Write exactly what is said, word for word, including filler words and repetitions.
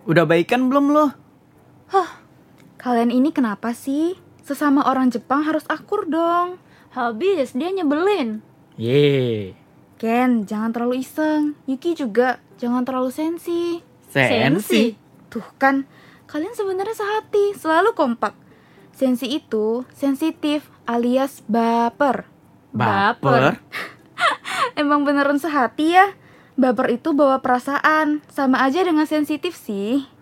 Udah baikan belum lo? Hah, kalian ini kenapa sih? Sesama orang Jepang harus akur dong. Habis dia nyebelin. Yeay. Ken, jangan terlalu iseng. Yuki juga, jangan terlalu sensi. Sensi? Tuh kan, kalian sebenarnya sehati, selalu kompak. Sensi itu sensitif alias baper. Baper? Emang beneran sehati ya? Baper itu bawa perasaan, sama aja dengan sensitif sih.